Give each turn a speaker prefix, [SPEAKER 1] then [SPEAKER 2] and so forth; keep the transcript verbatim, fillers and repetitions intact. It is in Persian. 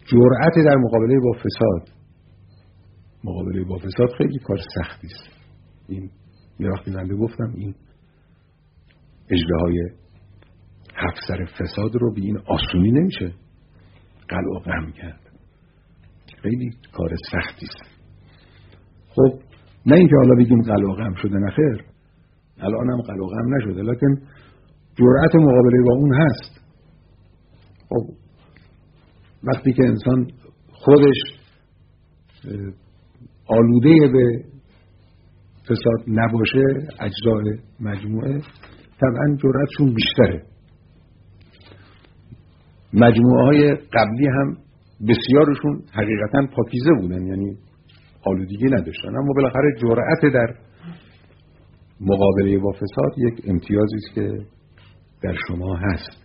[SPEAKER 1] جرأت در مقابله با فساد، مقابله با فساد خیلی کار سختی است. این یه وقتی من گفتم این اژدهای هفت سر فساد رو به این آسونی نمیشه قلع و قم کرد. خیلی کار سختی است. خب نه اینکه حالا بگیم قلع و قم شده، نه خیر، الان هم قلع و قم نشده، لکن جرأت مقابله با اون هست. خب وقتی که انسان خودش آلوده به فساد نباشه، اجزای مجموعه، طبعا جرأتشون بیشتره. مجموعه های قبلی هم بسیارشون حقیقتا پاکیزه بودن، یعنی آلودگی نداشتن، اما بالاخره جرأت در مقابله با فساد یک امتیازی است که در شما هست.